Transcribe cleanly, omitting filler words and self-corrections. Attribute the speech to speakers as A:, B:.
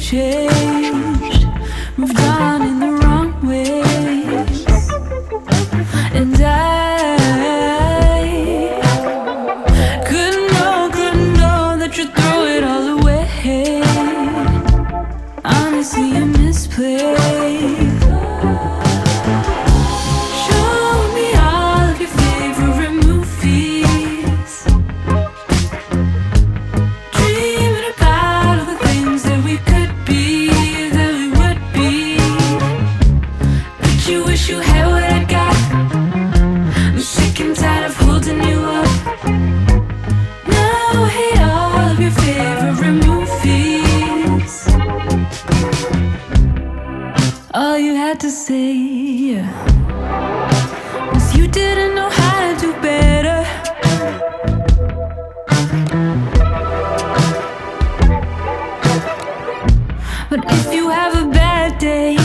A: changed, moved on in the wrong ways. And I couldn't know that you'd throw it all away. Honestly, you misplayed. You had what I got. I'm sick and tired of holding you up. Now I hate all of your favorite movies. All you had to say was you didn't know how to do better. But if you have a bad day,